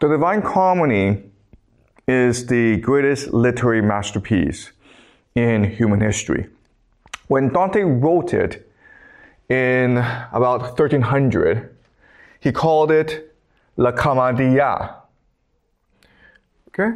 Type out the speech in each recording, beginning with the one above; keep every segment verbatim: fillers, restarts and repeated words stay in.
The Divine Comedy is the greatest literary masterpiece in human history. When Dante wrote it in about thirteen hundred, he called it La Commedia. Okay?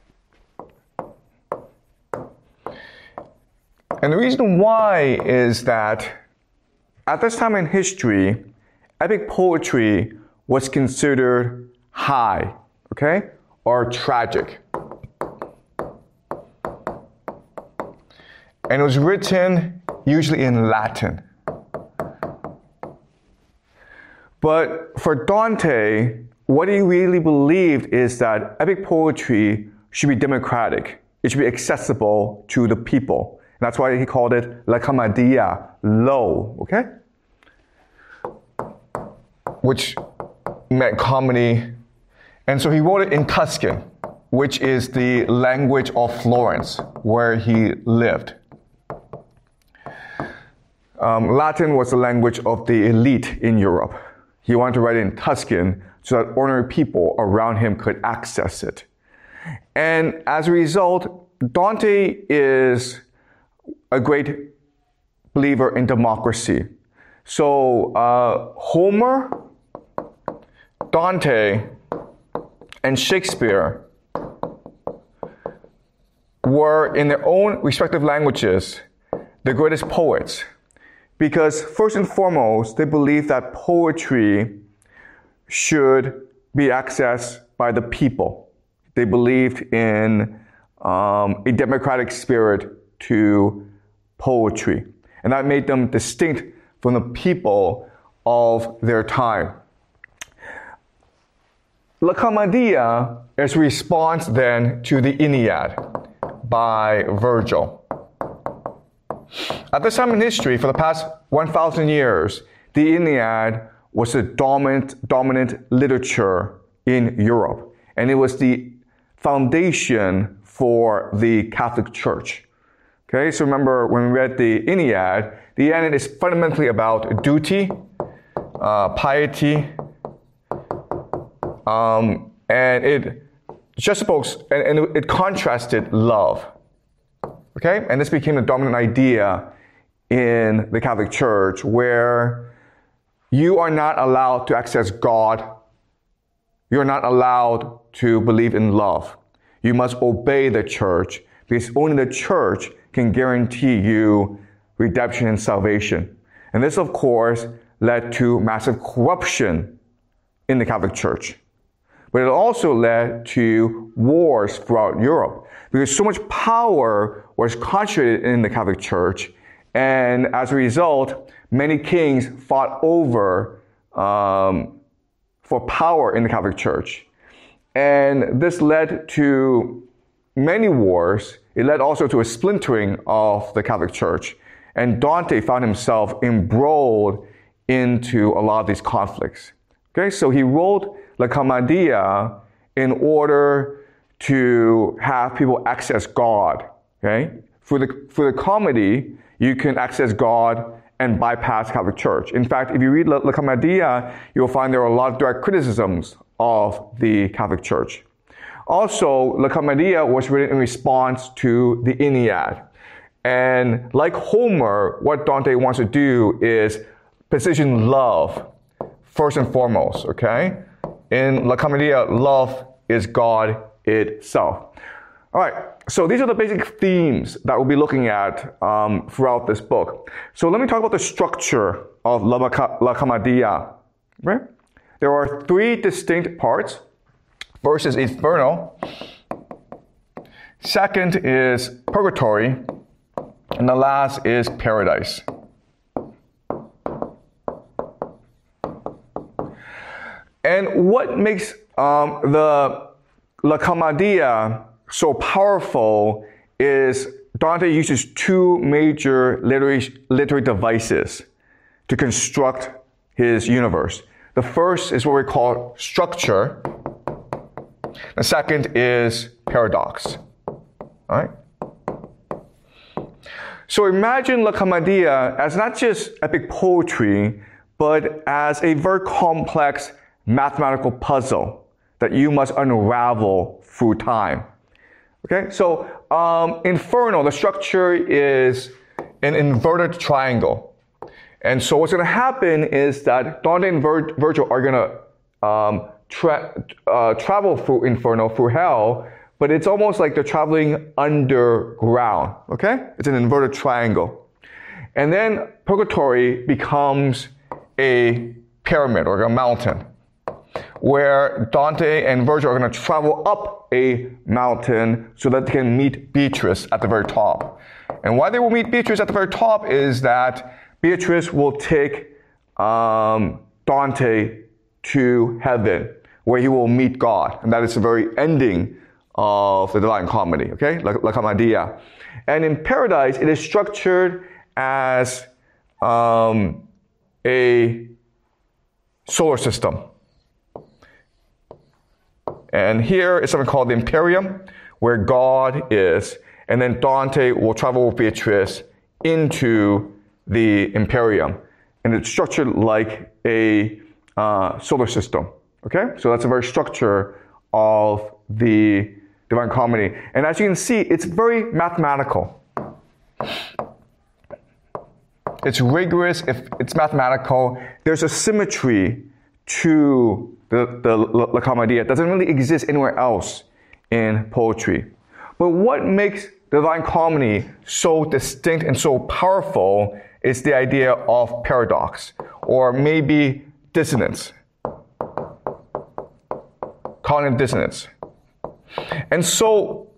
And the reason why is that at this time in history, epic poetry was considered high, okay, or tragic. And it was written usually in Latin. But for Dante, what he really believed is that epic poetry should be democratic. It should be accessible to the people. And that's why he called it La Commedia, low, okay? Which meant comedy. And so he wrote it in Tuscan, which is the language of Florence, where he lived. Um, Latin was the language of the elite in Europe. He wanted to write it in Tuscan so that ordinary people around him could access it. And as a result, Dante is a great believer in democracy. So uh, Homer, Dante, and Shakespeare were, in their own respective languages, the greatest poets. Because first and foremost, they believed that poetry should be accessed by the people. They believed in um, a democratic spirit to poetry. And that made them distinct from the people of their time. La Commedia is a response then to the Aeneid by Virgil. At this time in history, for the past one thousand years, the Aeneid was the dominant, dominant literature in Europe. And it was the foundation for the Catholic Church. Okay, so remember when we read the Aeneid, the Aeneid is fundamentally about duty, uh, piety, um, and it just supposed, and, and it contrasted love. Okay, and this became the dominant idea in the Catholic Church, where you are not allowed to access God. You are not allowed to believe in love. You must obey the church, because only the church can guarantee you redemption and salvation. And this, of course, led to massive corruption in the Catholic Church. But it also led to wars throughout Europe, because so much power was concentrated in the Catholic Church, and as a result, many kings fought over um, for power in the Catholic Church. And this led to many wars. It led also to a splintering of the Catholic Church. And Dante found himself embroiled into a lot of these conflicts. Okay, so he wrote La Commedia in order to have people access God. Okay, for the for the comedy, you can access God and bypass Catholic Church. In fact, if you read La, La Commedia, you'll find there are a lot of direct criticisms of the Catholic Church. Also, La Commedia was written in response to the Aeneid. And like Homer, what Dante wants to do is position love first and foremost, okay? In La Commedia, love is God itself. All right, so these are the basic themes that we'll be looking at um, throughout this book. So let me talk about the structure of La, La Commedia. Right? There are three distinct parts. First is Inferno. Second is Purgatory. And the last is Paradise. And what makes um, the La Commedia so powerful is Dante uses two major literary, literary devices to construct his universe. The first is what we call structure. The second is paradox. All right? So imagine La Commedia as not just epic poetry, but as a very complex mathematical puzzle that you must unravel through time. Okay, so um, Inferno, the structure is an inverted triangle. And so what's going to happen is that Dante and Vir- Virgil are going to um, tra- uh, travel through Inferno, through hell, but it's almost like they're traveling underground. Okay, it's an inverted triangle. And then Purgatory becomes a pyramid or a mountain, where Dante and Virgil are going to travel up a mountain so that they can meet Beatrice at the very top. And why they will meet Beatrice at the very top is that Beatrice will take um, Dante to heaven, where he will meet God. And that is the very ending of the Divine Comedy, okay? La, La Commedia. And in Paradise, it is structured as um, a solar system. And here is something called the Imperium, where God is. And then Dante will travel with Beatrice into the Imperium. And it's structured like a uh, solar system. Okay? So that's a very structure of the Divine Comedy. And as you can see, it's very mathematical. It's rigorous, if it's mathematical. There's a symmetry to the, the La Commedia. It doesn't really exist anywhere else in poetry. But what makes the Divine Comedy so distinct and so powerful is the idea of paradox, or maybe dissonance. Cognitive dissonance. And so,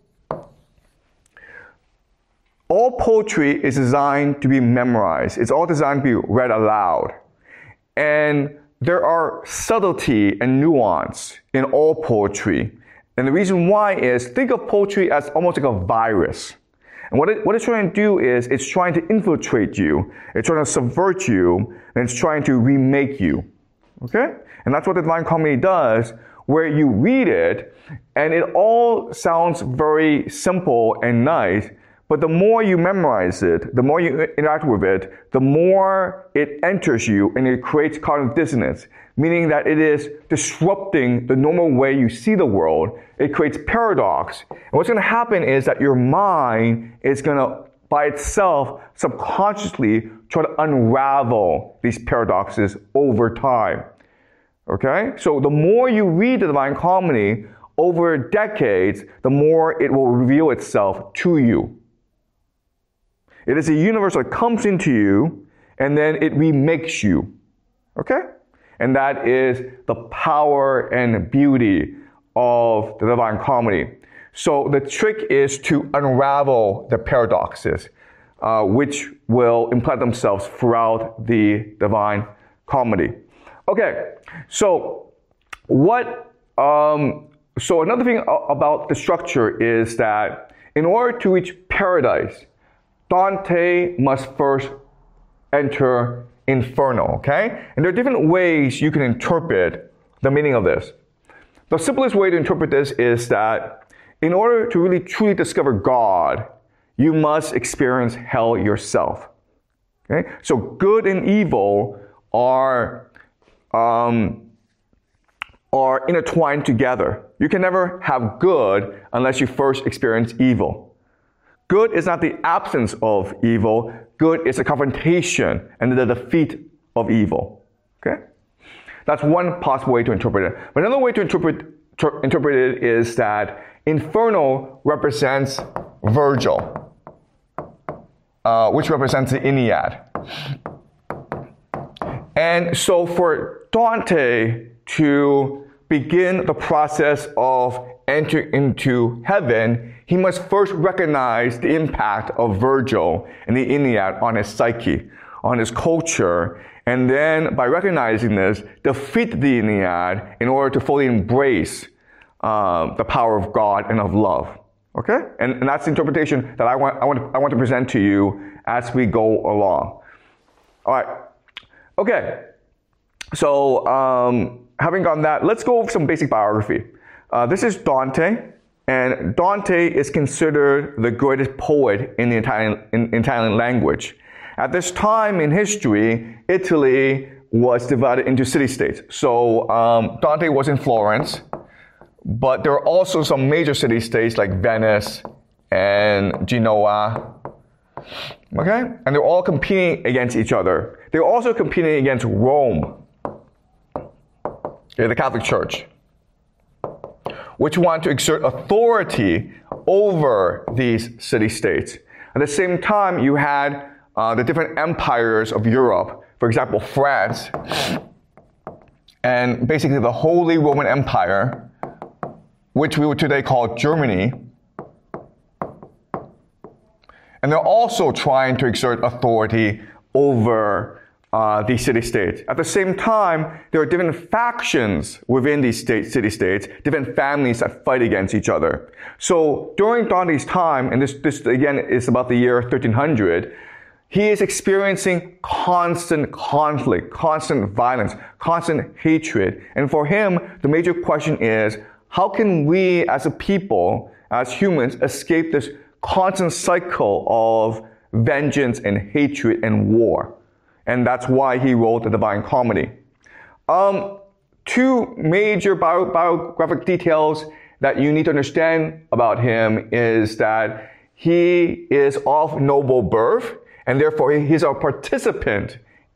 all poetry is designed to be memorized. It's all designed to be read aloud. And there are subtlety and nuance in all poetry. And the reason why is, think of poetry as almost like a virus. And what, it, what it's trying to do is, it's trying to infiltrate you. It's trying to subvert you. And it's trying to remake you. Okay? And that's what the Divine Comedy does, where you read it, and it all sounds very simple and nice, but the more you memorize it, the more you interact with it, the more it enters you and it creates cognitive dissonance, meaning that it is disrupting the normal way you see the world. It creates paradox. And what's going to happen is that your mind is going to, by itself, subconsciously try to unravel these paradoxes over time. Okay? So the more you read the Divine Comedy over decades, the more it will reveal itself to you. It is a universe that comes into you, and then it remakes you. Okay? And that is the power and beauty of the Divine Comedy. So the trick is to unravel the paradoxes, uh, which will implant themselves throughout the Divine Comedy. Okay, so what? Um, so another thing about the structure is that in order to reach paradise, Dante must first enter Inferno, okay? And there are different ways you can interpret the meaning of this. The simplest way to interpret this is that in order to really truly discover God, you must experience hell yourself. Okay? So good and evil are um, are intertwined together. You can never have good unless you first experience evil. Good is not the absence of evil. Good is a confrontation and the defeat of evil. Okay? That's one possible way to interpret it. But another way to interpret, ter, interpret it is that Inferno represents Virgil, uh, which represents the Ennead. And so for Dante to begin the process of entering into heaven, he must first recognize the impact of Virgil and the Ennead on his psyche, on his culture, and then by recognizing this, defeat the Ennead in order to fully embrace uh, the power of God and of love. Okay? And, and that's the interpretation that I want, I, want, I want to present to you as we go along. All right. Okay. So, um, having gone that, let's go over some basic biography. Uh, this is Dante, and Dante is considered the greatest poet in the Italian, in, in Italian language. At this time in history, Italy was divided into city-states. So um, Dante was in Florence, but there are also some major city-states like Venice and Genoa. Okay? And they're all competing against each other. They're also competing against Rome, okay, the Catholic Church, which want to exert authority over these city-states. At the same time, you had uh, the different empires of Europe, for example, France, and basically the Holy Roman Empire, which we would today call Germany. And they're also trying to exert authority over uh, these city-states. At the same time, there are different factions within these state, city-states, different families that fight against each other. So during Dante's time, and this, this again is about the year thirteen hundred, he is experiencing constant conflict, constant violence, constant hatred. And for him, the major question is, how can we as a people, as humans, escape this constant cycle of vengeance and hatred and war? And that's why he wrote the Divine Comedy. Um, two major bio- biographic details that you need to understand about him is that he is of noble birth, and therefore he's a participant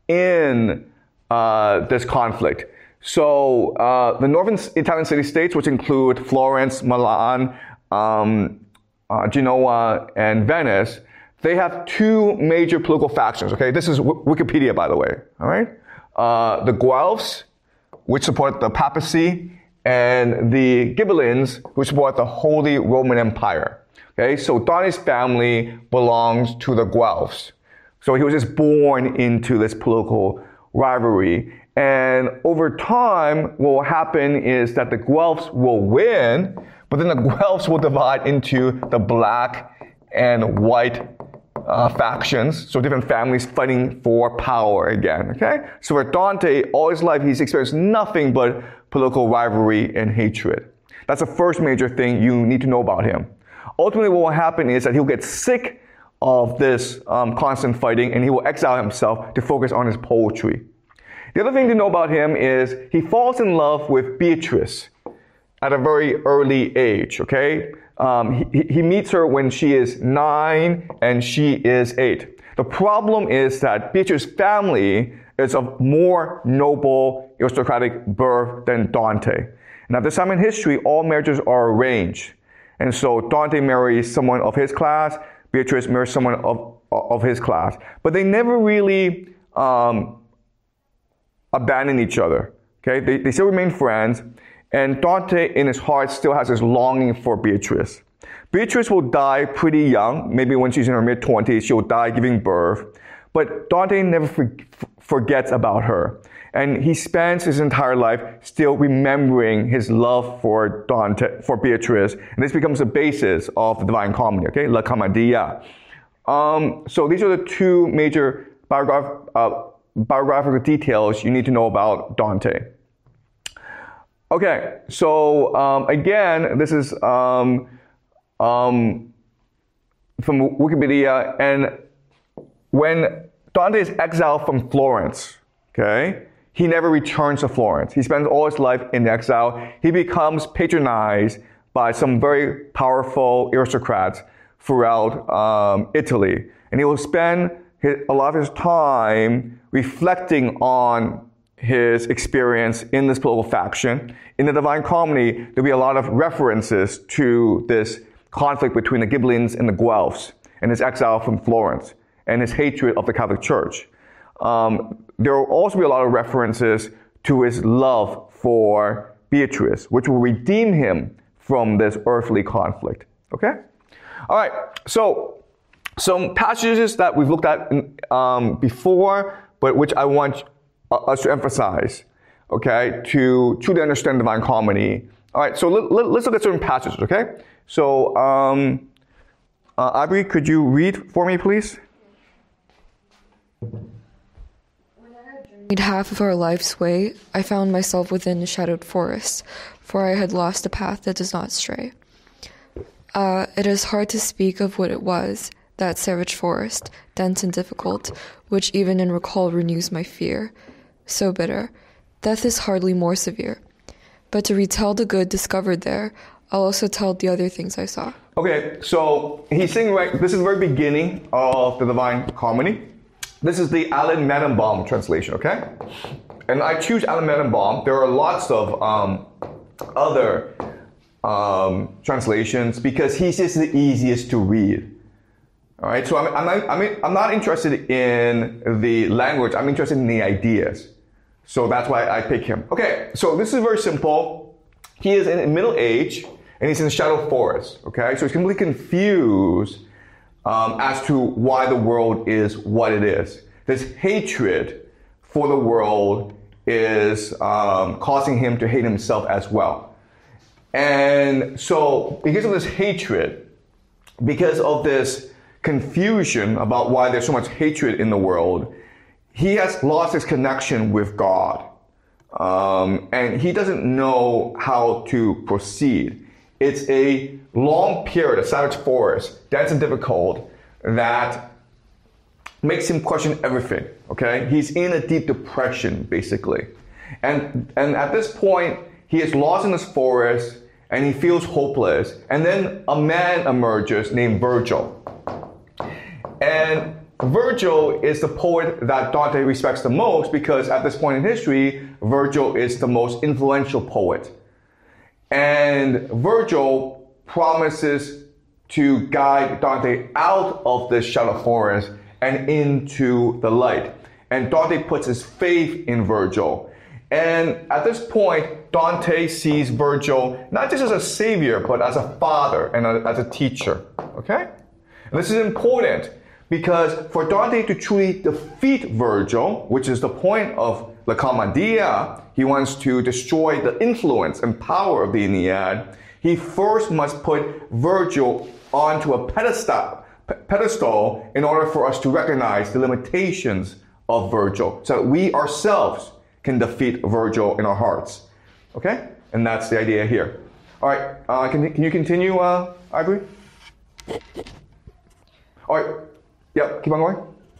in uh, this conflict. So uh, the northern Italian city-states, which include Florence, Milan, um, uh, Genoa, and Venice, they have two major political factions. Okay, this is w- Wikipedia, by the way. All right, uh, the Guelphs, which support the papacy, and the Ghibellines, which support the Holy Roman Empire. Okay, so Dante's family belongs to the Guelphs. So he was just born into this political rivalry. And over time, what will happen is that the Guelphs will win, but then the Guelphs will divide into the black and white uh, factions. So different families fighting for power again, okay? So for Dante, all his life, he's experienced nothing but political rivalry and hatred. That's the first major thing you need to know about him. Ultimately, what will happen is that he'll get sick of this um, constant fighting, and he will exile himself to focus on his poetry. The other thing to know about him is he falls in love with Beatrice at a very early age, okay? Um, he, he meets her when she is nine and she is eight. The problem is that Beatrice's family is of more noble aristocratic birth than Dante. And at this time in history, all marriages are arranged. And so Dante marries someone of his class, Beatrice marries someone of, of his class. But they never really um, abandon each other. Okay, they, they still remain friends. And Dante, in his heart, still has this longing for Beatrice. Beatrice will die pretty young. Maybe when she's in her mid-twenties, she'll die giving birth. But Dante never for, forgets about her. And he spends his entire life still remembering his love for Dante, for Beatrice. And this becomes the basis of the Divine Comedy, okay? La Commedia. Um, so these are the two major biograph, uh, biographical details you need to know about Dante. Okay, so um, again, this is um, um, from Wikipedia. And when Dante is exiled from Florence, okay, he never returns to Florence. He spends all his life in exile. He becomes patronized by some very powerful aristocrats throughout um, Italy. And he will spend his, a lot of his time reflecting on his experience in this political faction. In the Divine Comedy, there'll be a lot of references to this conflict between the Ghibellines and the Guelphs, and his exile from Florence, and his hatred of the Catholic Church. Um, there will also be a lot of references to his love for Beatrice, which will redeem him from this earthly conflict. Okay? All right, so some passages that we've looked at um, before, but which I want us to emphasize, okay, to truly understand Divine Comedy. All right, so let, let, let's look at certain passages, okay? So, um, uh, Aubrey, could you read for me, please? Half of our life's way, I found myself within a shadowed forest, for I had lost a path that does not stray. Uh, it is hard to speak of what it was, that savage forest, dense and difficult, which even in recall renews my fear. So bitter. Death is hardly more severe. but to retell the good discovered there, I'll also tell the other things I saw. Okay, so he's saying, right, this is the very beginning of the Divine Comedy. This is the Alan Medenbaum translation, okay? And I choose Alan Medenbaum. There are lots of um, other um, translations because he's just the easiest to read. All right, so I'm, I'm, not, I'm, I'm not interested in the language. I'm interested in the ideas. So that's why I pick him. Okay, so this is very simple. He is in middle age, and he's in the Shadow Forest. Okay, so he's completely confused um, as to why the world is what it is. This hatred for the world is um, causing him to hate himself as well. And so because of this hatred, because of this confusion about why there's so much hatred in the world, he has lost his connection with God. Um, and he doesn't know how to proceed. It's a long period, a savage forest, dense and difficult, that makes him question everything, okay? He's in a deep depression, basically. And, and at this point, he is lost in this forest, and he feels hopeless. And then a man emerges named Virgil. And Virgil is the poet that Dante respects the most because at this point in history, Virgil is the most influential poet. And Virgil promises to guide Dante out of this shadow forest and into the light. And Dante puts his faith in Virgil. And at this point, Dante sees Virgil not just as a savior, but as a father and a, as a teacher. Okay? And this is important because for Dante to truly defeat Virgil, which is the point of La Commedia, he wants to destroy the influence and power of the Aeneid, he first must put Virgil onto a pedestal, pedestal in order for us to recognize the limitations of Virgil, so that we ourselves can defeat Virgil in our hearts. Okay? And that's the idea here. All right, uh, can, can you continue, uh, Ivory? All right, yep, keep on going.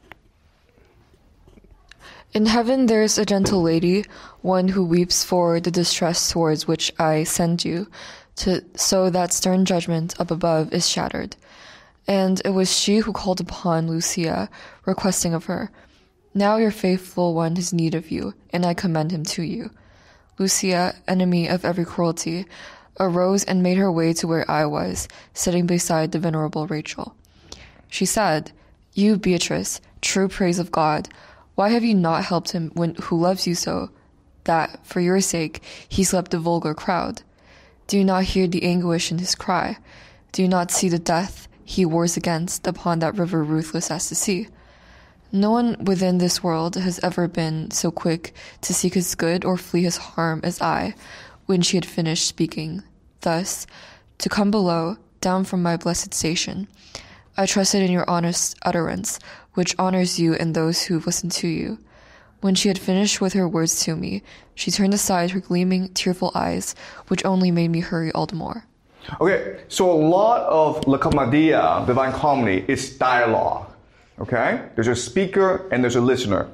In heaven there is a gentle lady, one who weeps for the distress towards which I send you, to, so that stern judgment up above is shattered. And it was she who called upon Lucia, requesting of her, now your faithful one has need of you, and I commend him to you. Lucia, enemy of every cruelty, arose and made her way to where I was, sitting beside the venerable Rachel. She said, you, Beatrice, true praise of God, why have you not helped him when, who loves you so, that, for your sake, he slept the vulgar crowd? Do you not hear the anguish in his cry? Do you not see the death he wars against upon that river ruthless as the sea? No one within this world has ever been so quick to seek his good or flee his harm as I, when she had finished speaking. Thus, to come below, down from my blessed station, I trusted in your honest utterance, which honors you and those who listen to you. When she had finished with her words to me, she turned aside her gleaming, tearful eyes, which only made me hurry all the more. Okay, so a lot of La Commedia, Divine Comedy, is dialogue. Okay? There's a speaker and there's a listener.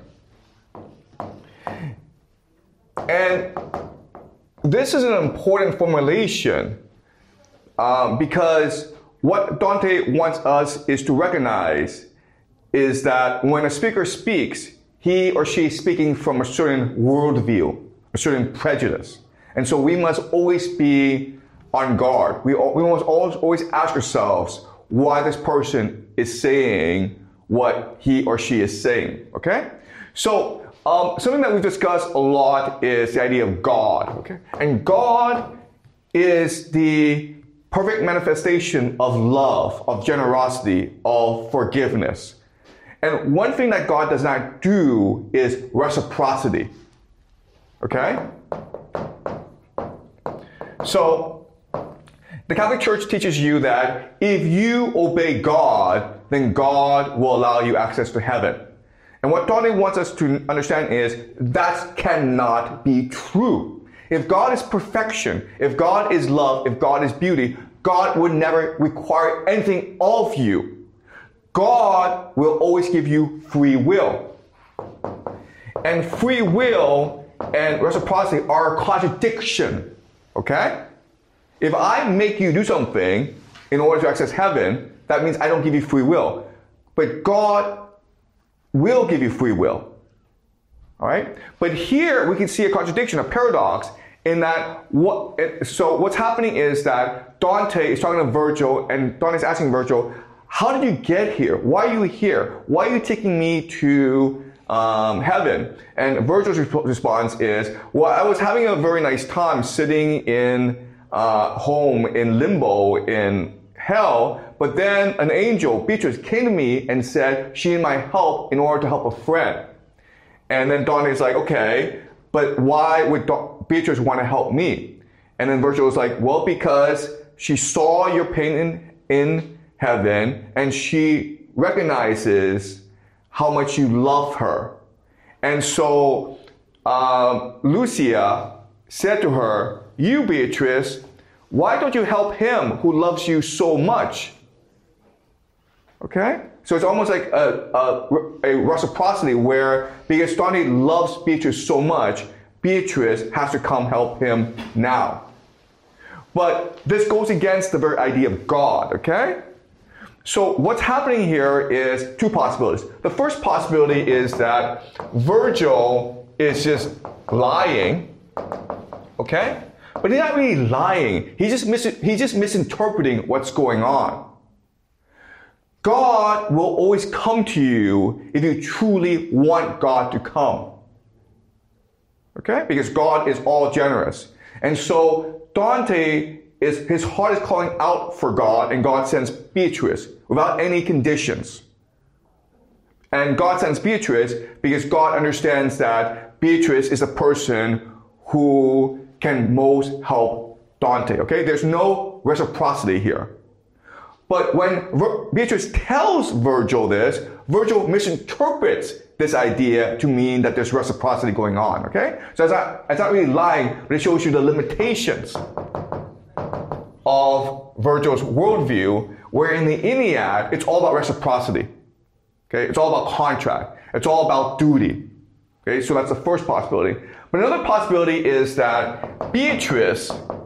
And this is an important formulation um, because what Dante wants us is to recognize is that when a speaker speaks, he or she is speaking from a certain worldview, a certain prejudice. And so we must always be on guard. We, we must always, always ask ourselves why this person is saying what he or she is saying, okay? So um, something that we've discussed a lot is the idea of God, okay? And God is the perfect manifestation of love, of generosity, of forgiveness. And one thing that God does not do is reciprocity, okay? So the Catholic Church teaches you that if you obey God, then God will allow you access to heaven. And what Dante wants us to understand is that cannot be true. If God is perfection, if God is love, if God is beauty, God would never require anything of you. God will always give you free will. And free will and reciprocity are a contradiction. Okay? If I make you do something in order to access heaven, that means I don't give you free will. But God will give you free will. All right? But here we can see a contradiction, a paradox, in that what so what's happening is that Dante is talking to Virgil, and Dante's asking Virgil, how did you get here? Why are you here? Why are you taking me to um, heaven? And Virgil's response is, well, I was having a very nice time sitting in uh, home in limbo in hell, but then an angel, Beatrice, came to me and said she needed my help in order to help a friend. And then Dante's like, okay, but why would Beatrice want to help me? And then Virgil was like, well, because she saw your pain in, in heaven, and she recognizes how much you love her. And so um, Lucia said to her, you, Beatrice, why don't you help him who loves you so much? Okay? So it's almost like a, a, a reciprocity where, because Dante loves Beatrice so much, Beatrice has to come help him now. But this goes against the very idea of God, okay? So what's happening here is two possibilities. The first possibility is that Virgil is just lying, okay? But he's not really lying. He's just, mis- he's just misinterpreting what's going on. God will always come to you if you truly want God to come. Okay? Because God is all generous. And so Dante, is his heart is calling out for God, and God sends Beatrice without any conditions. And God sends Beatrice because God understands that Beatrice is a person who can most help Dante. Okay? There's no reciprocity here. But when Beatrice tells Virgil this, Virgil misinterprets this idea to mean that there's reciprocity going on, okay? So it's not, it's not really lying, but it shows you the limitations of Virgil's worldview, where in the Ennead, it's all about reciprocity, okay? It's all about contract. It's all about duty, okay? So that's the first possibility. But another possibility is that Beatrice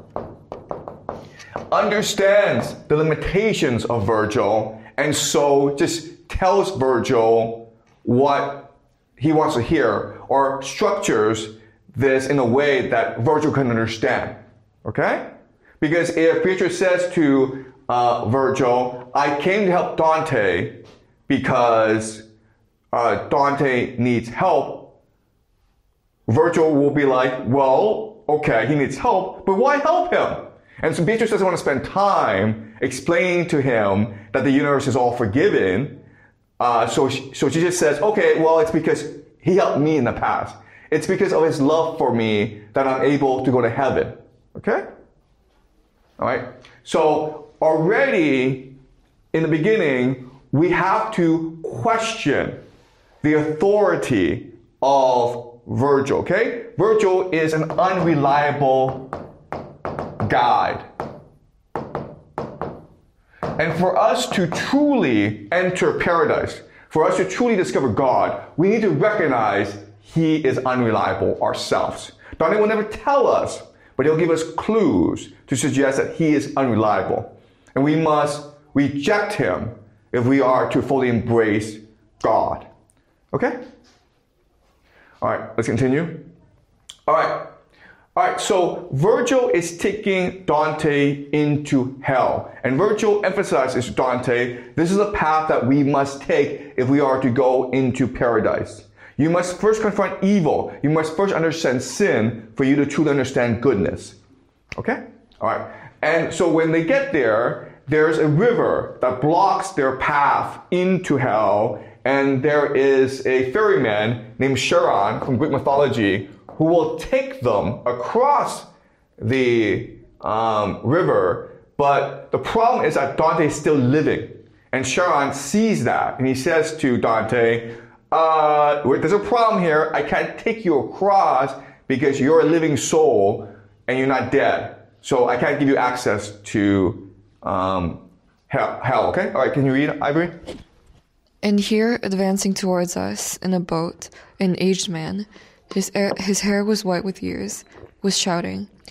understands the limitations of Virgil, and so just tells Virgil what he wants to hear, or structures this in a way that Virgil can understand. Okay? Because if Beatrice says to uh, Virgil, I came to help Dante because uh, Dante needs help, Virgil will be like, well, okay, he needs help, but why help him? And so Beatrice doesn't want to spend time explaining to him that the universe is all forgiven. Uh, so, she, so she just says, okay, well, it's because he helped me in the past. It's because of his love for me that I'm able to go to heaven. Okay? All right? So already in the beginning, we have to question the authority of Virgil. Okay? Virgil is an unreliable guide. And for us to truly enter paradise, for us to truly discover God, we need to recognize he is unreliable ourselves. Dante will never tell us, but he'll give us clues to suggest that he is unreliable. And we must reject him if we are to fully embrace God. Okay? All right, let's continue. All right. All right, so Virgil is taking Dante into hell. And Virgil emphasizes to Dante, this is a path that we must take if we are to go into paradise. You must first confront evil. You must first understand sin for you to truly understand goodness. Okay? All right. And so when they get there, there's a river that blocks their path into hell. And there is a ferryman named Charon from Greek mythology who will take them across the um, river. But the problem is that Dante is still living. And Charon sees that. And he says to Dante, uh, there's a problem here. I can't take you across because you're a living soul and you're not dead. So I can't give you access to um, hell, hell. Okay? All right, can you read, Ivory? And here, advancing towards us in a boat, an aged man, his, air, his hair was white with years, was shouting,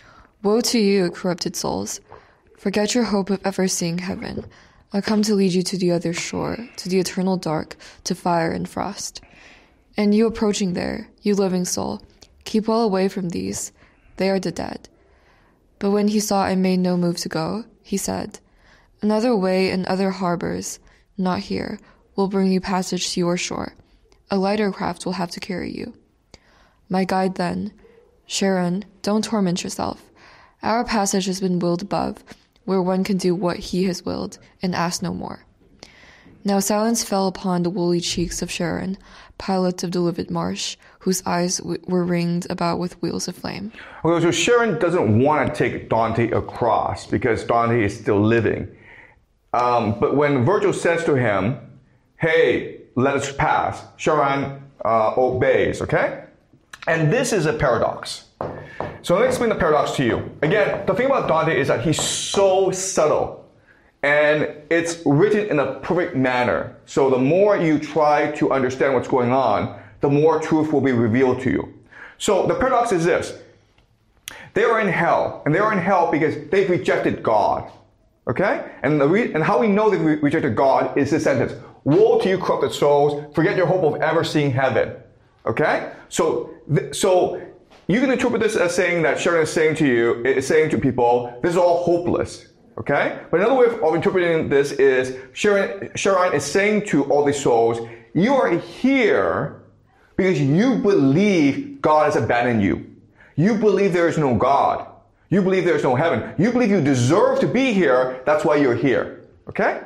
Woe to you, corrupted souls! Forget your hope of ever seeing heaven. I come to lead you to the other shore, to the eternal dark, to fire and frost. And you approaching there, you living soul, keep well away from these. They are the dead. But when he saw I made no move to go, he said, Another way and other harbors, not here, will bring you passage to your shore. A lighter craft will have to carry you. My guide then, Sharon, don't torment yourself. Our passage has been willed above, where one can do what he has willed, and ask no more. Now silence fell upon the woolly cheeks of Sharon, pilot of the livid marsh, whose eyes w- were ringed about with wheels of flame. Okay, so Sharon doesn't want to take Dante across because Dante is still living. Um, but when Virgil says to him, hey, let us pass, Sharon uh, obeys, okay? And this is a paradox. So let me explain the paradox to you. Again, the thing about Dante is that he's so subtle and it's written in a perfect manner. So the more you try to understand what's going on, the more truth will be revealed to you. So the paradox is this. They are in hell, and they are in hell because they've rejected God. Okay? And, the re- and how we know they've re- rejected God is this sentence. Woe to you, corrupted souls, forget your hope of ever seeing heaven. Okay? So, th- so you can interpret this as saying that Sharon is saying to you, is saying to people, this is all hopeless. Okay? But another way of, of interpreting this is Sharon, Sharon is saying to all these souls, you are here because you believe God has abandoned you. You believe there is no God. You believe there is no heaven. You believe you deserve to be here. That's why you're here. Okay?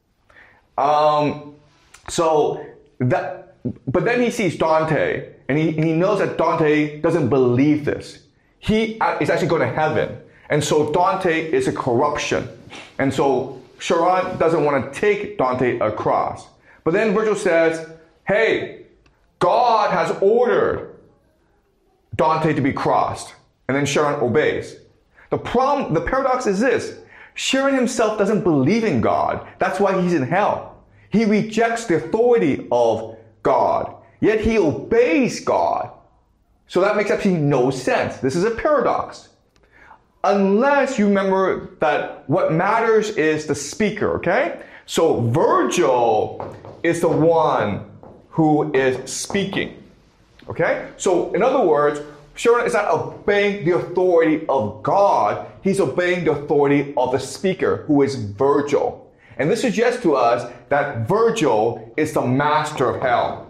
Um, so that, but then he sees Dante, and he, and he knows that Dante doesn't believe this. He is actually going to heaven. And so Dante is a corruption. And so Sharon doesn't want to take Dante across. But then Virgil says, hey, God has ordered Dante to be crossed. And then Sharon obeys. The problem, the paradox is this. Sharon himself doesn't believe in God. That's why he's in hell. He rejects the authority of God. Yet he obeys God. So that makes absolutely no sense. This is a paradox. Unless you remember that what matters is the speaker, okay? So Virgil is the one who is speaking, okay? So in other words, Sharon is not obeying the authority of God. He's obeying the authority of the speaker, who is Virgil. And this suggests to us that Virgil is the master of hell.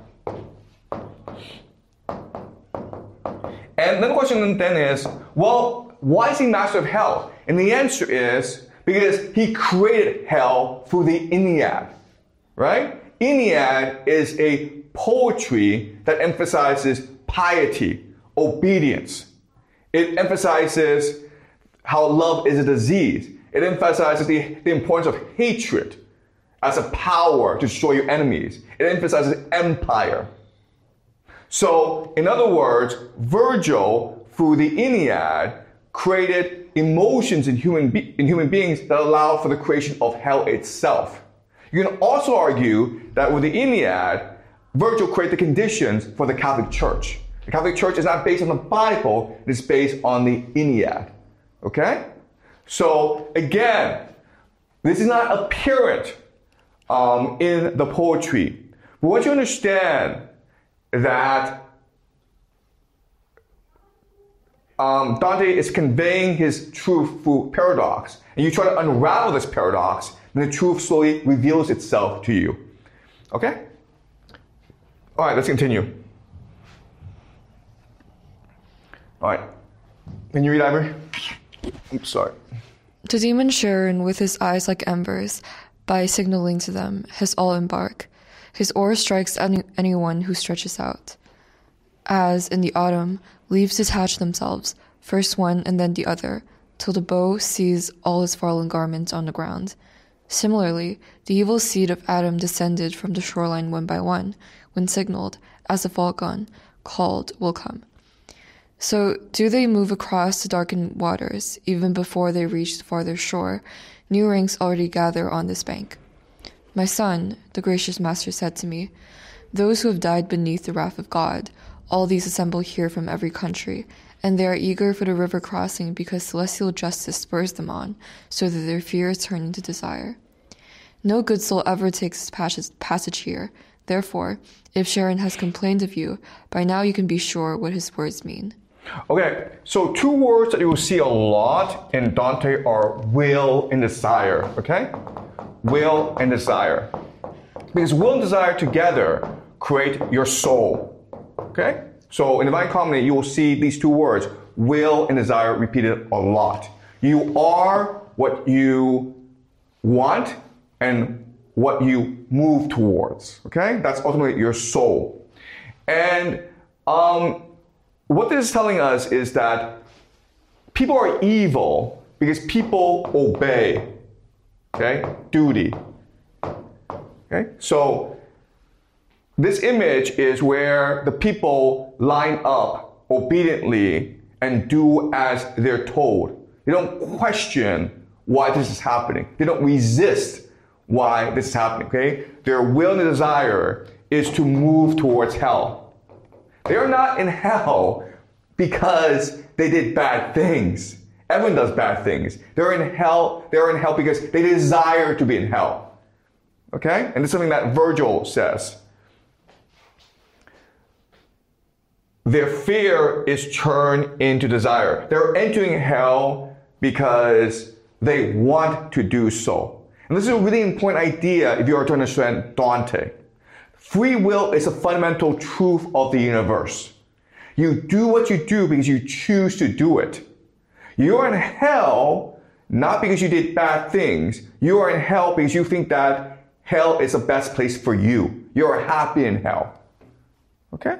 And then the question then is, well, why is he master of hell? And the answer is because he created hell through the Ennead, right? Ennead is a poetry that emphasizes piety, obedience. It emphasizes how love is a disease. It emphasizes the, the importance of hatred as a power to destroy your enemies. It emphasizes empire. So, in other words, Virgil, through the Ennead, created emotions in human, be- in human beings that allow for the creation of hell itself. You can also argue that with the Ennead, Virgil created the conditions for the Catholic Church. The Catholic Church is not based on the Bible, it is based on the Ennead. Okay? So, again, this is not apparent um, in the poetry. But once you understand that um, Dante is conveying his truth through paradox, and you try to unravel this paradox, then the truth slowly reveals itself to you. Okay? All right, let's continue. All right. Can you read, Ivory? Oops, sorry. The demon Sharon, with his eyes like embers, by signaling to them, has all embark. His oar strikes any, anyone who stretches out. As, in the autumn, leaves detach themselves, first one and then the other, till the bow sees all his fallen garments on the ground. Similarly, the evil seed of Adam descended from the shoreline one by one, when signaled, as the falcon, called, will come. So do they move across the darkened waters, even before they reach the farther shore, new ranks already gather on this bank. My son, the gracious master said to me, those who have died beneath the wrath of God, all these assemble here from every country, and they are eager for the river crossing because celestial justice spurs them on, so that their fears turn into desire. No good soul ever takes this passage here. Therefore, if Sharon has complained of you, by now you can be sure what his words mean. Okay, so two words that you will see a lot in Dante are will and desire, okay? Will and desire. Because will and desire together create your soul, okay? So in Divine Comedy, you will see these two words, will and desire, repeated a lot. You are what you want and what you move towards, okay? That's ultimately your soul. And um, what this is telling us is that people are evil because people obey, okay? Duty, okay? So this image is where the people line up obediently and do as they're told. They don't question why this is happening. They don't resist why this is happening, okay? Their will and desire is to move towards hell. They are not in hell because they did bad things. Everyone does bad things. They're in hell, they're in hell because they desire to be in hell. Okay? And this is something that Virgil says. Their fear is turned into desire. They're entering hell because they want to do so. And this is a really important idea if you are to understand Dante. Free will is a fundamental truth of the universe. You do what you do because you choose to do it. You're in hell not because you did bad things. You are in hell because you think that hell is the best place for you. You're happy in hell. Okay?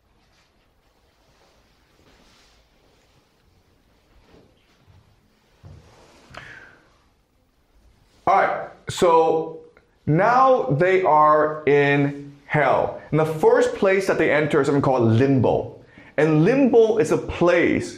All right, so now they are in hell. And the first place that they enter is something called limbo. And limbo is a place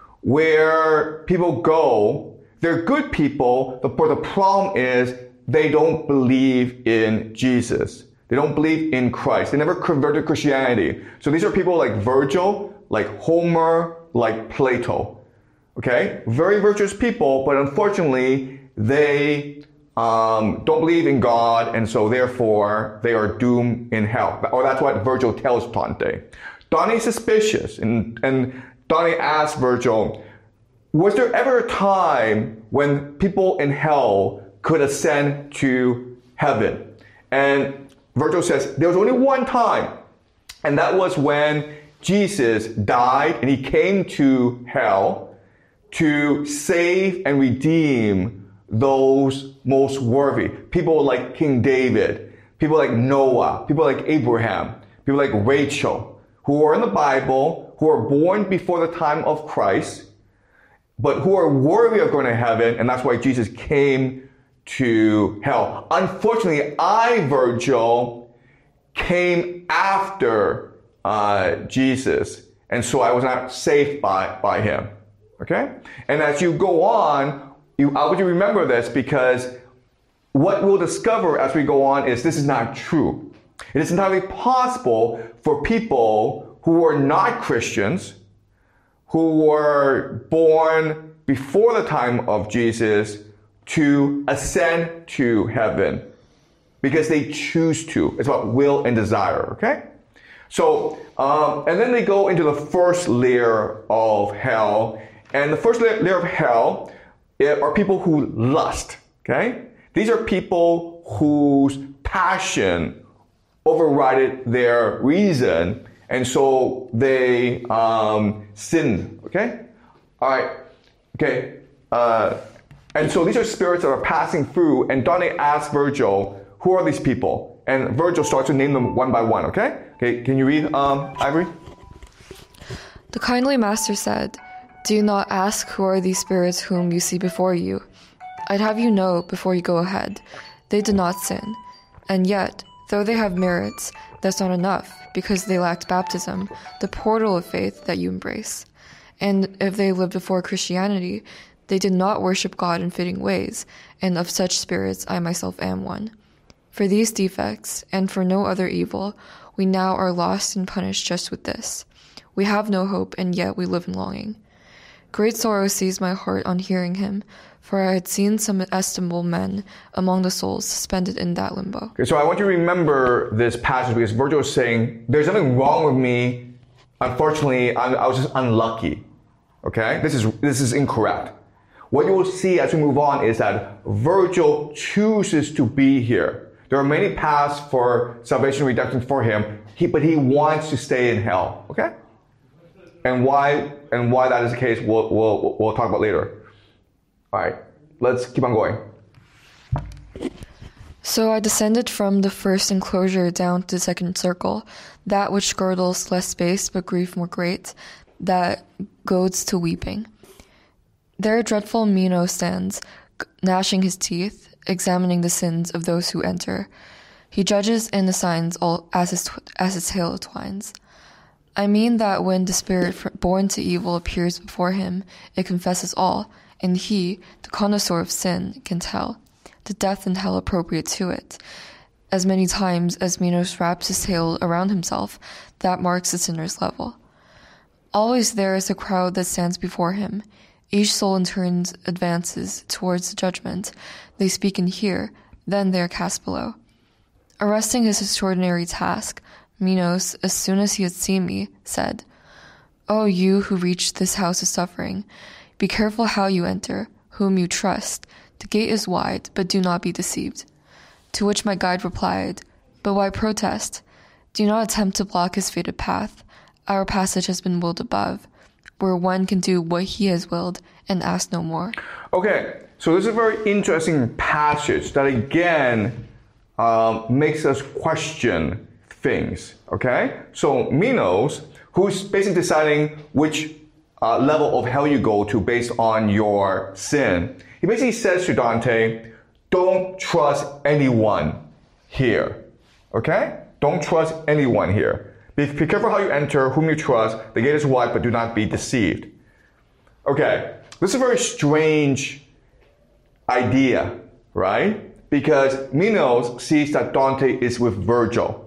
where people go. They're good people, but the problem is they don't believe in Jesus. They don't believe in Christ. They never converted to Christianity. So these are people like Virgil, like Homer, like Plato. Okay? Very virtuous people, but unfortunately, they um, don't believe in God, and so therefore they are doomed in hell. Or that's what Virgil tells Dante. Dante is suspicious, and, and Dante asks Virgil, was there ever a time when people in hell could ascend to heaven? And Virgil says, there was only one time, and that was when Jesus died and he came to hell to save and redeem those most worthy. People like King David, people like Noah, people like Abraham, people like Rachel, who are in the Bible, who are born before the time of Christ, but who are worthy of going to heaven, and that's why Jesus came to hell. Unfortunately, I, Virgil, came after uh, Jesus, and so I was not saved by, by him. Okay? And as you go on, you, I want you to remember this, because what we'll discover as we go on is this is not true. It is entirely possible for people who are not Christians, who were born before the time of Jesus, to ascend to heaven because they choose to. It's about will and desire, okay? So, um, and then they go into the first layer of hell. And the first layer of hell are people who lust, okay? These are people whose passion overrided their reason, and so they um, sin, okay? All right, okay. Uh, and so these are spirits that are passing through, and Dante asks Virgil, who are these people? And Virgil starts to name them one by one, okay? Okay, can you read, um, Ivory? The kindly master said, do not ask who are these spirits whom you see before you. I'd have you know, before you go ahead, they did not sin. And yet, though they have merits, that's not enough, because they lacked baptism, the portal of faith that you embrace. And if they lived before Christianity, they did not worship God in fitting ways, and of such spirits I myself am one. For these defects, and for no other evil, we now are lost and punished just with this. We have no hope, and yet we live in longing. Great sorrow seized my heart on hearing him, for I had seen some estimable men among the souls suspended in that limbo. Okay, so I want you to remember this passage because Virgil is saying, there's nothing wrong with me. Unfortunately, I'm, I was just unlucky. Okay? This is, this is incorrect. What you will see as we move on is that Virgil chooses to be here. There are many paths for salvation and redemption for him, he, but he wants to stay in hell. Okay? And why and why that is the case, we'll, we'll, we'll talk about later. All right, let's keep on going. So I descended from the first enclosure down to the second circle, that which girdles less space but grief more great, that goads to weeping. There dreadful Minos stands, gnashing his teeth, examining the sins of those who enter. He judges and assigns all as his, as his tale twines. I mean that when the spirit born to evil appears before him, it confesses all, and he, the connoisseur of sin, can tell the death and hell appropriate to it. As many times as Minos wraps his tail around himself, that marks the sinner's level. Always there is a crowd that stands before him. Each soul in turn advances towards the judgment. They speak and hear, then they are cast below. Arresting his extraordinary task, Minos, as soon as he had seen me, said, "O you who reach this house of suffering, be careful how you enter, whom you trust. The gate is wide, but do not be deceived." To which my guide replied, "But why protest? Do not attempt to block his fated path. Our passage has been willed above, where one can do what he has willed and ask no more." Okay, so this is a very interesting passage that again um, makes us question things, okay? So Minos, who's basically deciding which uh, level of hell you go to based on your sin, he basically says to Dante, don't trust anyone here, okay? Don't trust anyone here. Be, be careful how you enter, whom you trust. The gate is wide, but do not be deceived. Okay, this is a very strange idea, right? Because Minos sees that Dante is with Virgil.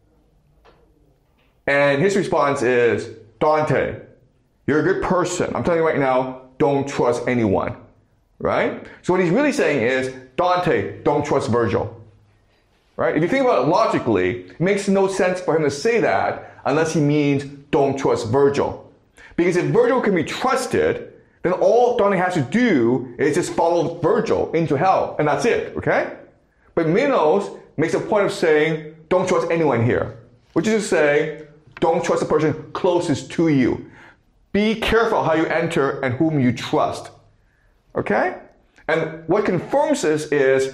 And his response is, Dante, you're a good person. I'm telling you right now, don't trust anyone, right? So what he's really saying is, Dante, don't trust Virgil, right? If you think about it logically, it makes no sense for him to say that unless he means don't trust Virgil. Because if Virgil can be trusted, then all Dante has to do is just follow Virgil into hell, and that's it, okay? But Minos makes a point of saying, don't trust anyone here, which is to say, don't trust the person closest to you. Be careful how you enter and whom you trust. Okay? And what confirms this is,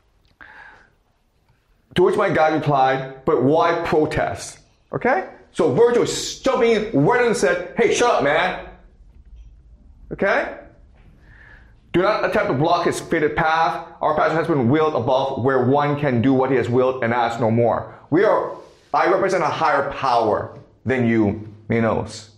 to which my guide replied, but why protest? Okay? So Virgil is jumping in right in and said, hey, shut up, man. Okay? Do not attempt to block his fated path. Our passage has been willed above, where one can do what he has willed and ask no more. We are, I represent a higher power than you, Minos.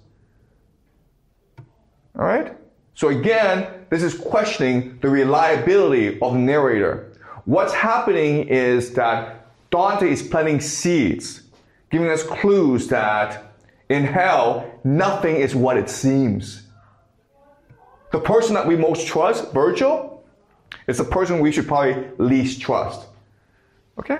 All right? So again, this is questioning the reliability of the narrator. What's happening is that Dante is planting seeds, giving us clues that in hell, nothing is what it seems. The person that we most trust, Virgil, is the person we should probably least trust. Okay?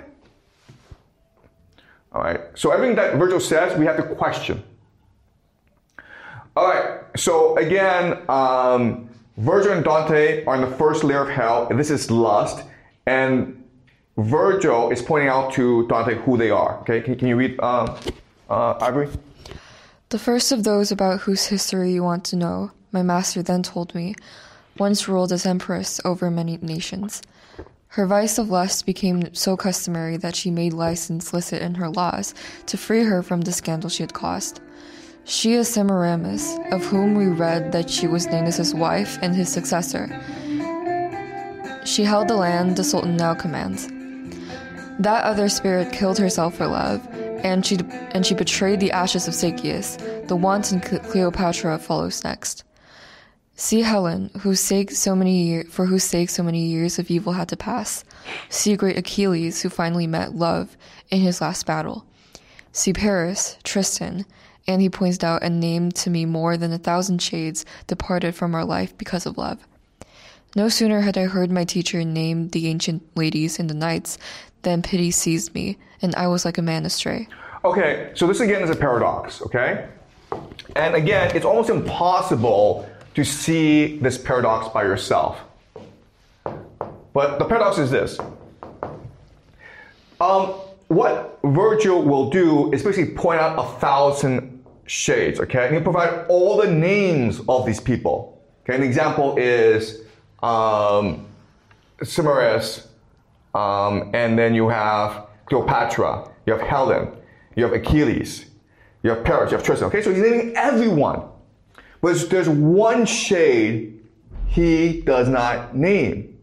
All right. So everything that Virgil says, we have to question. All right. So again, um, Virgil and Dante are in the first layer of hell, and this is lust. And Virgil is pointing out to Dante who they are. Okay? Can, can you read, uh, uh, Ivory? The first of those about whose history you want to know, my master then told me, once ruled as empress over many nations. Her vice of lust became so customary that she made license licit in her laws to free her from the scandal she had caused. She is Semiramis, of whom we read that she was Ninus' wife and his successor. She held the land the Sultan now commands. That other spirit killed herself for love, and she and she betrayed the ashes of Sacius. The wanton Cleopatra follows next. See Helen, whose sake so many year, for whose sake so many years of evil had to pass. See great Achilles, who finally met love in his last battle. See Paris, Tristan, And he points out a name to me more than a thousand shades departed from our life because of love. No sooner had I heard my teacher name the ancient ladies and the knights than pity seized me, and I was like a man astray. Okay, so this again is a paradox, okay? And again, it's almost impossible to see this paradox by yourself. But the paradox is this. Um, what Virgil will do is basically point out a thousand shades, okay? And he'll provide all the names of these people. Okay, an example is um, Cimaris, um, and then you have Cleopatra, you have Helen, you have Achilles, you have Paris, you have Tristan. Okay, so he's naming everyone. But there's, there's one shade he does not name.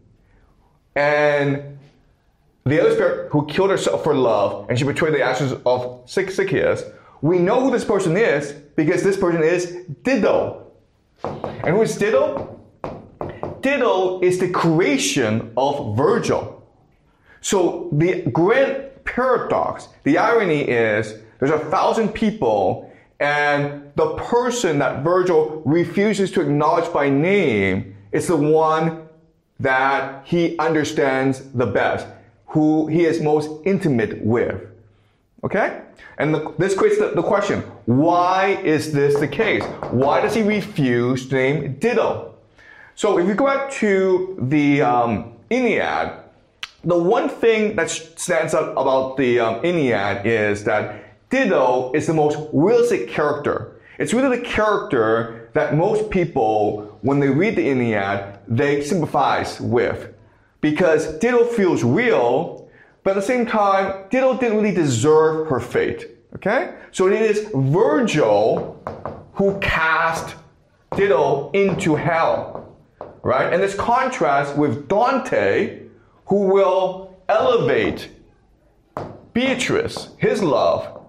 And the other spirit who killed herself for love, and she betrayed the ashes of Sychaeus, we know who this person is because this person is Dido. And who is Dido? Dido is the creation of Virgil. So the grand paradox, the irony is there's a thousand people and the person that Virgil refuses to acknowledge by name is the one that he understands the best, who he is most intimate with. Okay? And the, this creates the, the question, why is this the case? Why does he refuse to name Dido? So if you go back to the um, Iliad, the one thing that stands out about the um, Iliad is that Dido is the most realistic character. It's really the character that most people, when they read the Iliad, they sympathize with. Because Dido feels real, but at the same time, Dido didn't really deserve her fate. Okay? So it is Virgil who cast Dido into hell. Right? And this contrasts with Dante, who will elevate Beatrice, his love,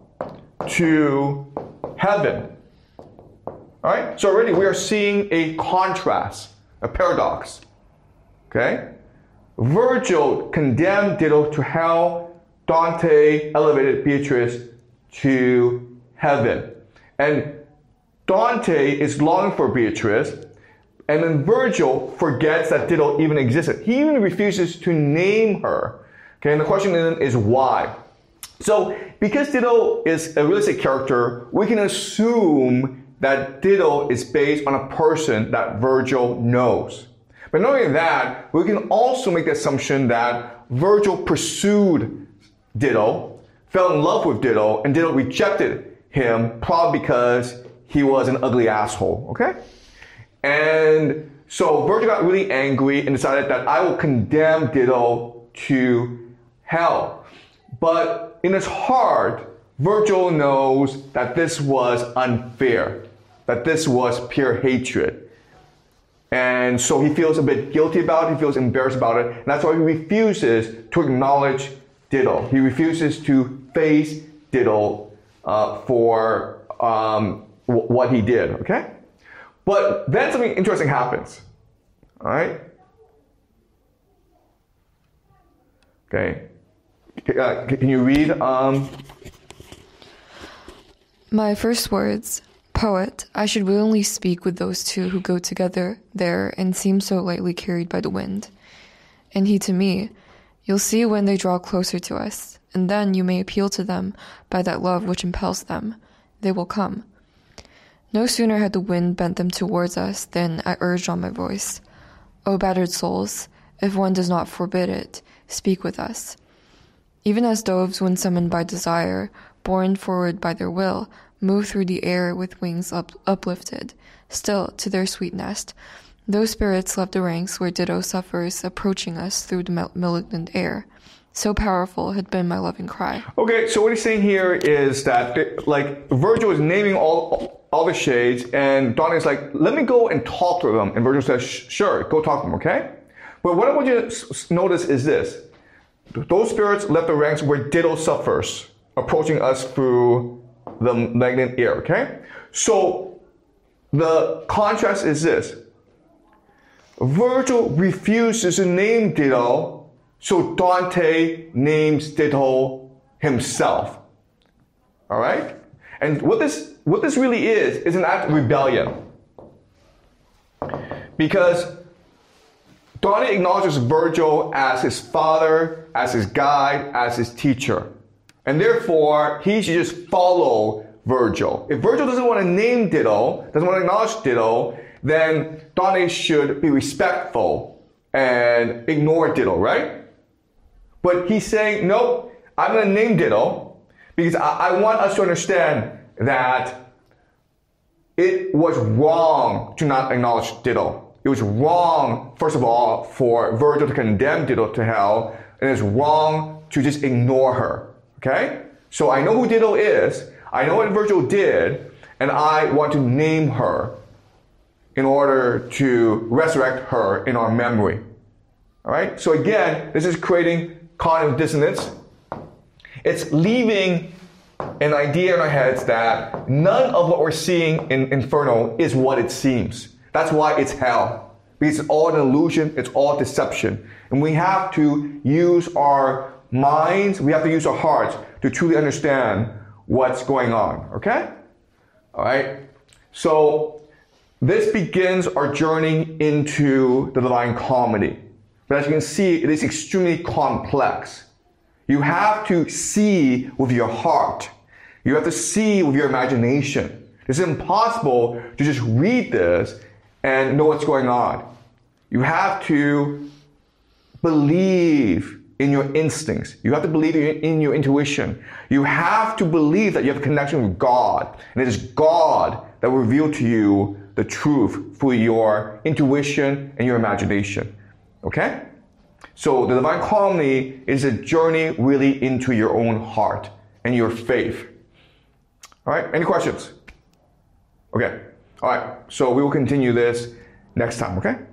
to heaven. All right? So already we are seeing a contrast, a paradox. Okay? Virgil condemned Dido to hell. Dante elevated Beatrice to heaven. And Dante is longing for Beatrice. And then Virgil forgets that Dido even existed. He even refuses to name her. Okay, and the question then is why? So, because Dido is a realistic character, we can assume that Dido is based on a person that Virgil knows. But not only that, we can also make the assumption that Virgil pursued Dido, fell in love with Dido, and Dido rejected him probably because he was an ugly asshole. Okay? And so Virgil got really angry and decided that I will condemn Dido to hell. But in his heart, Virgil knows that this was unfair, that this was pure hatred. And so he feels a bit guilty about it, he feels embarrassed about it, and that's why he refuses to acknowledge Dido. He refuses to face Dido uh, for um, w- what he did, okay? But then something interesting happens, all right? Okay, uh, can you read? Um... My first words, poet, I should willingly speak with those two who go together there and seem so lightly carried by the wind. And he to me, you'll see when they draw closer to us, and then you may appeal to them by that love which impels them. They will come. No sooner had the wind bent them towards us than I urged on my voice. O battered souls, if one does not forbid it, speak with us. Even as doves, when summoned by desire, borne forward by their will, move through the air with wings up- uplifted, still to their sweet nest, those spirits left the ranks where Dido suffers, approaching us through the mal- malignant air. So powerful had been my loving cry. Okay, so what he's saying here is that, like, Virgil is naming all all the shades, and Dante's like, let me go and talk to them. And Virgil says, sure, go talk to them, okay? But what I want you to notice is this. Those spirits left the ranks where Dido suffers, approaching us through the malignant air, okay? So the contrast is this. Virgil refuses to name Dido, so Dante names Dido himself. All right? And what this what this really is, is an act of rebellion. Because Dante acknowledges Virgil as his father, as his guide, as his teacher. And therefore, he should just follow Virgil. If Virgil doesn't want to name Dido, doesn't want to acknowledge Dido, then Dante should be respectful and ignore Dido, right? But he's saying, nope, I'm going to name Dido because I, I want us to understand that it was wrong to not acknowledge Dido. It was wrong, first of all, for Virgil to condemn Dido to hell, and it's wrong to just ignore her, okay? So I know who Dido is, I know what Virgil did, and I want to name her in order to resurrect her in our memory, all right? So again, this is creating cognitive dissonance. It's leaving an idea in our heads that none of what we're seeing in Inferno is what it seems. That's why it's hell. Because it's all an illusion, it's all deception. And we have to use our minds, we have to use our hearts to truly understand what's going on, okay? All right? So this begins our journey into the Divine Comedy. But as you can see, it is extremely complex. You have to see with your heart. You have to see with your imagination. It's impossible to just read this and know what's going on. You have to believe in your instincts. You have to believe in your intuition. You have to believe that you have a connection with God. And it is God that will reveal to you the truth through your intuition and your imagination. Okay? So the Divine Comedy is a journey really into your own heart and your faith. All right, any questions? Okay, all right, so we will continue this next time, okay?